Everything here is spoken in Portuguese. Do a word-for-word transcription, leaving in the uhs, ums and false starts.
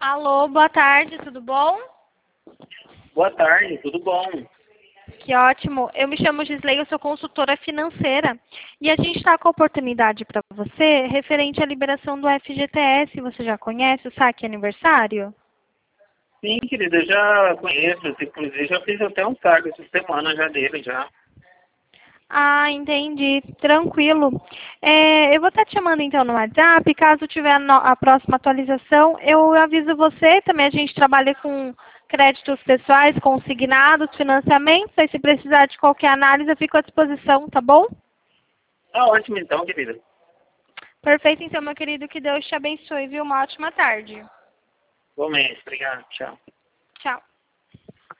Alô, boa tarde, tudo bom? Boa tarde, tudo bom? Que ótimo. Eu me chamo Gisley, eu sou consultora financeira. E a gente está com a oportunidade para você referente à liberação do F G T S. Você já conhece o saque aniversário? Sim, querida, eu já conheço, inclusive já fiz até um saco essa semana já dele já. Ah, entendi. Tranquilo. É, eu vou estar te chamando então no WhatsApp. Caso tiver a, no- a próxima atualização, eu aviso você. Também a gente trabalha com créditos pessoais, consignados, financiamentos. Aí se precisar de qualquer análise, eu fico à disposição, tá bom? Tá ótimo então, querida. Perfeito, então, meu querido. Que Deus te abençoe, viu? Uma ótima tarde. Igualmente, obrigado, tchau. Tchau.